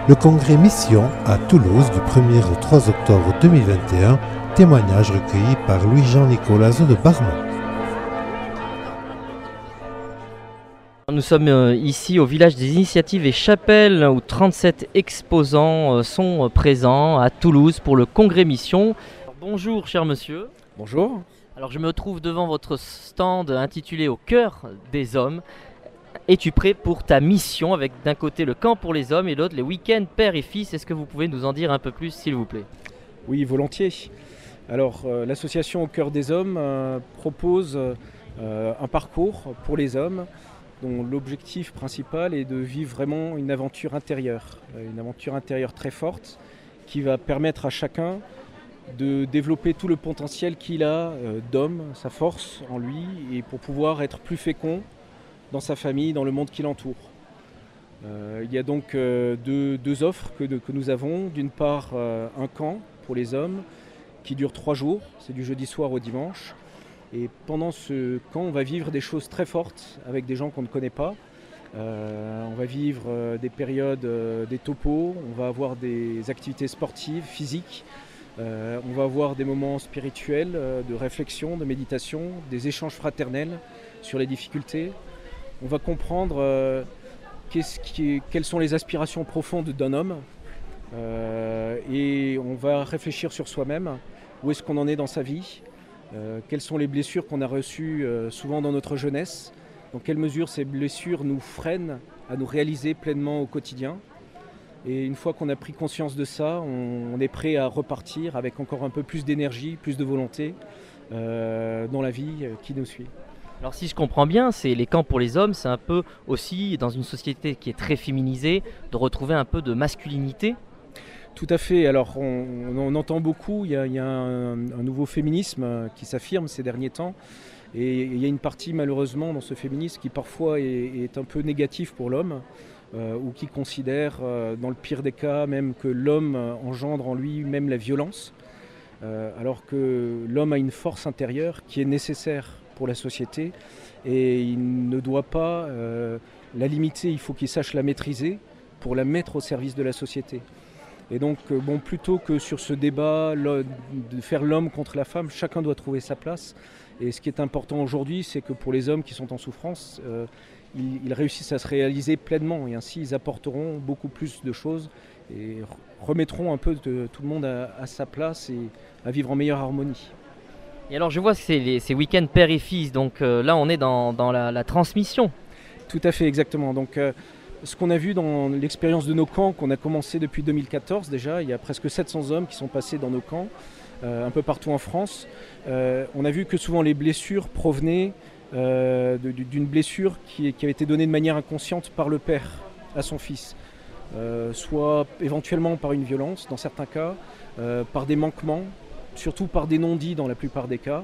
Le congrès Mission à Toulouse du 1er au 3 octobre 2021, témoignage recueilli par Louis-Jean Nicolazo de Barmont. Nous sommes ici au village des Initiatives et Chapelles où 37 exposants sont présents à Toulouse pour le congrès Mission. Bonjour cher monsieur. Bonjour. Alors je me trouve devant votre stand intitulé Au cœur des hommes. Es-tu prêt pour ta mission avec d'un côté le camp pour les hommes et de l'autre les week-ends père et fils? Est-ce que vous pouvez nous en dire un peu plus s'il vous plaît? Oui, volontiers. Alors l'association Au cœur des hommes propose un parcours pour les hommes dont l'objectif principal est de vivre vraiment une aventure intérieure très forte qui va permettre à chacun de développer tout le potentiel qu'il a d'homme, sa force en lui, et pour pouvoir être plus fécond dans sa famille, dans le monde qui l'entoure. Il y a donc deux offres que nous avons. D'une part, un camp pour les hommes qui dure 3 jours, c'est du jeudi soir au dimanche. Et pendant ce camp, on va vivre des choses très fortes avec des gens qu'on ne connaît pas. On va vivre des périodes, des topos, on va avoir des activités sportives, physiques. On va avoir des moments spirituels, de réflexion, de méditation, des échanges fraternels sur les difficultés. On va comprendre quelles sont les aspirations profondes d'un homme et on va réfléchir sur soi-même, où est-ce qu'on en est dans sa vie, quelles sont les blessures qu'on a reçues souvent dans notre jeunesse, dans quelle mesure ces blessures nous freinent à nous réaliser pleinement au quotidien. Et une fois qu'on a pris conscience de ça, on est prêt à repartir avec encore un peu plus d'énergie, plus de volonté dans la vie qui nous suit. Alors si je comprends bien, c'est les camps pour les hommes, c'est un peu aussi dans une société qui est très féminisée, de retrouver un peu de masculinité. Tout à fait, alors on entend beaucoup, il y a un nouveau féminisme qui s'affirme ces derniers temps. Et il y a une partie malheureusement dans ce féminisme qui parfois est un peu négatif pour l'homme. Ou qui considère dans le pire des cas même que l'homme engendre en lui même la violence, alors que l'homme a une force intérieure qui est nécessaire pour la société et il ne doit pas la limiter, il faut qu'il sache la maîtriser pour la mettre au service de la société. Et donc plutôt que sur ce débat de faire l'homme contre la femme, chacun doit trouver sa place. Et ce qui est important aujourd'hui, c'est que pour les hommes qui sont en souffrance, ils réussissent à se réaliser pleinement et ainsi ils apporteront beaucoup plus de choses et remettront un peu tout le monde à sa place et à vivre en meilleure harmonie. Et alors je vois que c'est ces week-ends père et fils, donc là on est dans la transmission. Tout à fait, exactement. Donc ce qu'on a vu dans l'expérience de nos camps qu'on a commencé depuis 2014 déjà, il y a presque 700 hommes qui sont passés dans nos camps un peu partout en France. On a vu que souvent les blessures provenaient d'une blessure qui avait été donnée de manière inconsciente par le père à son fils, soit éventuellement par une violence dans certains cas, par des manquements, surtout par des non-dits dans la plupart des cas,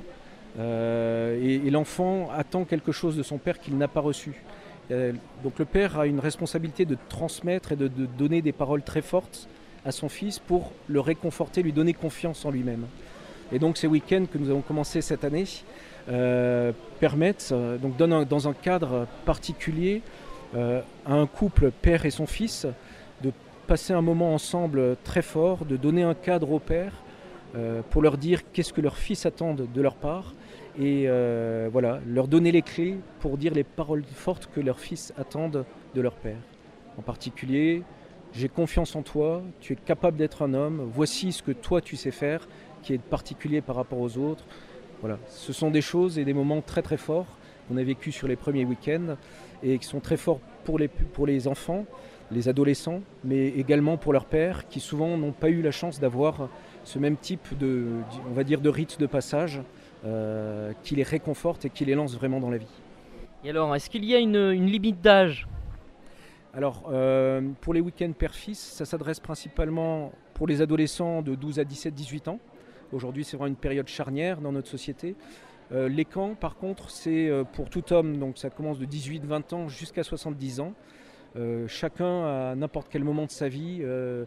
et l'enfant attend quelque chose de son père qu'il n'a pas reçu. Donc le père a une responsabilité de transmettre et de donner des paroles très fortes à son fils pour le réconforter, lui donner confiance en lui-même. Et donc ces week-ends que nous avons commencé cette année permettent, donc dans un cadre particulier, à un couple, père et son fils, de passer un moment ensemble très fort, de donner un cadre au père pour leur dire qu'est-ce que leurs fils attendent de leur part et leur donner les clés pour dire les paroles fortes que leurs fils attendent de leur père. En particulier, j'ai confiance en toi, tu es capable d'être un homme, voici ce que toi tu sais faire, qui est particulier par rapport aux autres. Voilà, ce sont des choses et des moments très très forts qu'on a vécu sur les premiers week-ends et qui sont très forts pour les enfants, les adolescents, mais également pour leurs pères qui souvent n'ont pas eu la chance d'avoir ce même type on va dire de rite de passage qui les réconforte et qui les lance vraiment dans la vie. Et alors, est-ce qu'il y a une limite d'âge ? Alors, pour les week-ends père-fils, ça s'adresse principalement pour les adolescents de 12 à 17-18 ans. Aujourd'hui, c'est vraiment une période charnière dans notre société. Les camps, par contre, c'est pour tout homme, donc ça commence de 18-20 ans jusqu'à 70 ans. Chacun, à n'importe quel moment de sa vie,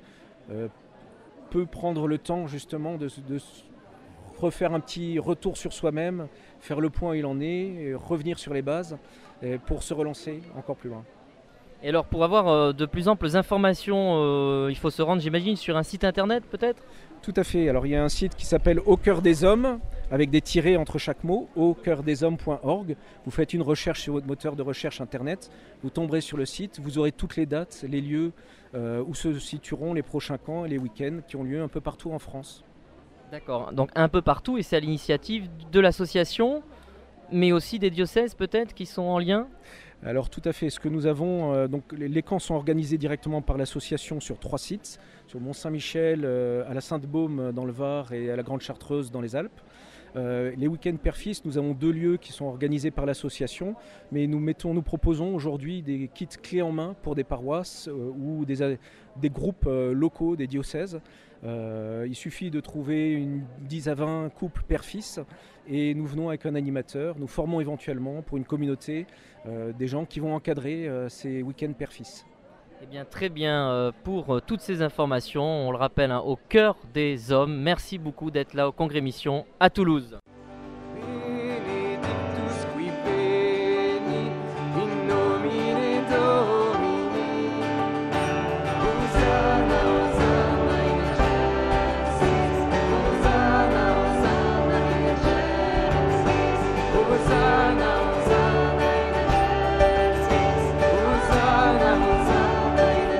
peut prendre le temps justement de refaire un petit retour sur soi-même, faire le point où il en est, et revenir sur les bases pour se relancer encore plus loin. Et alors pour avoir de plus amples informations, il faut se rendre, j'imagine, sur un site internet peut-être? Tout à fait. Alors il y a un site qui s'appelle Au cœur des hommes, avec des tirets entre chaque mot, aucoeurdeshommes.org. Vous faites une recherche sur votre moteur de recherche internet, vous tomberez sur le site, vous aurez toutes les dates, les lieux où se situeront les prochains camps et les week-ends qui ont lieu un peu partout en France. D'accord, donc un peu partout, et c'est à l'initiative de l'association, mais aussi des diocèses peut-être qui sont en lien? Alors tout à fait, ce que nous avons, donc les camps sont organisés directement par l'association sur 3 sites, sur le Mont-Saint-Michel, à la Sainte-Baume dans le Var et à la Grande Chartreuse dans les Alpes. Les week-ends Père-Fils, nous avons 2 lieux qui sont organisés par l'association, mais nous proposons aujourd'hui des kits clés en main pour des paroisses ou des groupes locaux, des diocèses. Il suffit de trouver 10 à 20 couples Père-Fils et nous venons avec un animateur. Nous formons éventuellement pour une communauté des gens qui vont encadrer ces week-ends Père-Fils. Eh bien, très bien pour toutes ces informations. On le rappelle, au cœur des hommes. Merci beaucoup d'être là au Congrès Mission à Toulouse. Benedictus qui veni in nomine Domini. Hosanna, Hosanna in excelsis. Hosanna, Hosanna in excelsis. Hosanna, Hosanna in excelsis. Hosanna, Hosanna in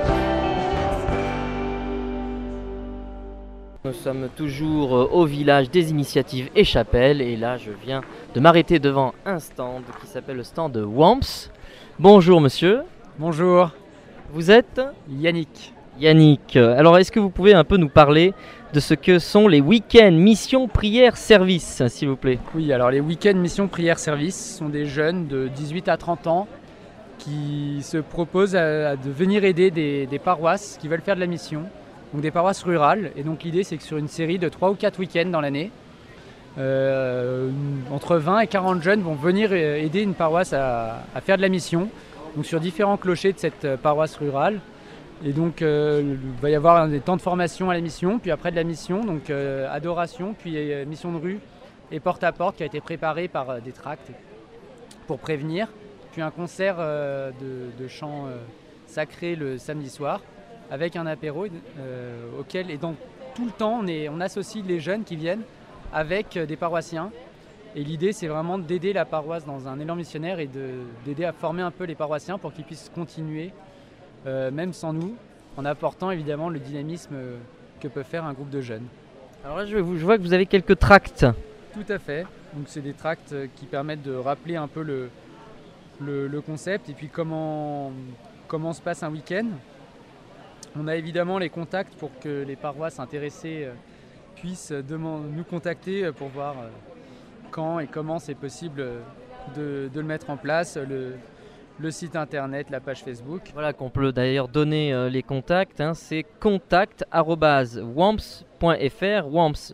excelsis. Nous sommes toujours au village des initiatives et chapelles, et là je viens de m'arrêter devant un stand qui s'appelle le stand de WAMPS. Bonjour monsieur, Bonjour, vous êtes Yannick. Yannick. Alors est-ce que vous pouvez un peu nous parler de ce que sont les week-ends mission prière service, s'il vous plaît? Oui, alors les week-ends mission prière service sont des jeunes de 18 à 30 ans qui se proposent de venir aider des paroisses qui veulent faire de la mission, donc des paroisses rurales. Et donc l'idée c'est que sur une série de 3 ou 4 week-ends dans l'année, entre 20 et 40 jeunes vont venir aider une paroisse à faire de la mission, donc sur différents clochers de cette paroisse rurale. Et donc il va y avoir des temps de formation à la mission, puis après de la mission, donc adoration, puis mission de rue et porte-à-porte qui a été préparé par des tracts pour prévenir, puis un concert de chants sacrés le samedi soir avec un apéro auquel, et dans tout le temps on associe les jeunes qui viennent avec des paroissiens. Et l'idée c'est vraiment d'aider la paroisse dans un élan missionnaire et d'aider à former un peu les paroissiens pour qu'ils puissent continuer même sans nous, en apportant évidemment le dynamisme que peut faire un groupe de jeunes. Alors là je vois que vous avez quelques tracts. Tout à fait, donc c'est des tracts qui permettent de rappeler un peu le concept et puis comment se passe un week-end. On a évidemment les contacts pour que les paroisses intéressées puissent nous contacter pour voir quand et comment c'est possible de le mettre en place, le site internet, la page Facebook. Voilà, qu'on peut d'ailleurs donner les contacts, c'est contact@wamps.fr, WAMPS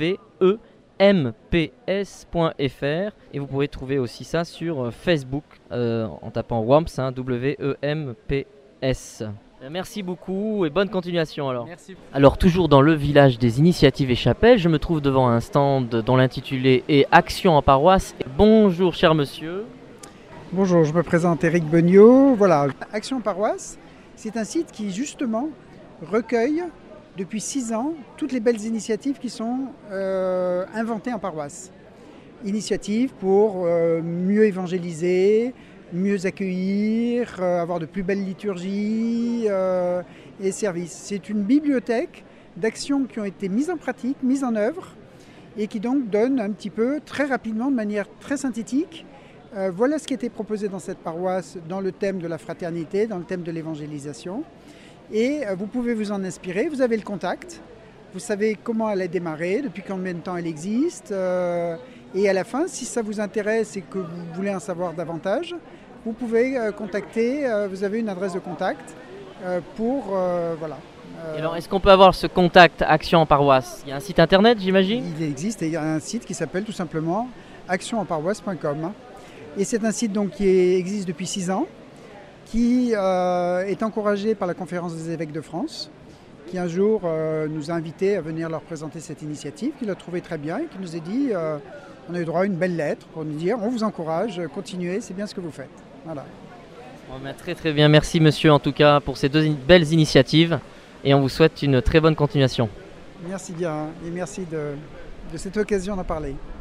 WEMPS.fr, et vous pourrez trouver aussi ça sur Facebook en tapant WAMPS, WEMPS. Merci beaucoup et bonne continuation alors. Merci. Alors toujours dans le village des initiatives et chapelles, je me trouve devant un stand dont l'intitulé est Action en paroisse. Bonjour cher monsieur. Bonjour, je me présente Éric Beugnot. Voilà, Action Paroisse, c'est un site qui justement recueille depuis 6 ans toutes les belles initiatives qui sont inventées en paroisse. Initiatives pour mieux évangéliser, mieux accueillir, avoir de plus belles liturgies et services. C'est une bibliothèque d'actions qui ont été mises en pratique, mises en œuvre et qui donc donnent un petit peu, très rapidement, de manière très synthétique, voilà ce qui était proposé dans cette paroisse, dans le thème de la fraternité, dans le thème de l'évangélisation. Et vous pouvez vous en inspirer, vous avez le contact, vous savez comment elle a démarré, depuis combien de temps elle existe. Et à la fin, si ça vous intéresse et que vous voulez en savoir davantage, vous pouvez contacter, vous avez une adresse de contact pour... voilà. Et alors, est-ce qu'on peut avoir ce contact Action en paroisse? Il y a un site internet, j'imagine? Il existe, et il y a un site qui s'appelle tout simplement actionenparoisse.com. Et c'est un site donc, qui existe depuis 6 ans, qui est encouragé par la Conférence des évêques de France, qui un jour nous a invités à venir leur présenter cette initiative, qui l'a trouvée très bien et qui nous a dit, on a eu droit à une belle lettre pour nous dire on vous encourage, continuez, c'est bien ce que vous faites. Voilà. Oh, bah, très très bien, merci monsieur en tout cas pour ces belles initiatives et on vous souhaite une très bonne continuation. Merci bien et merci de cette occasion d'en parler.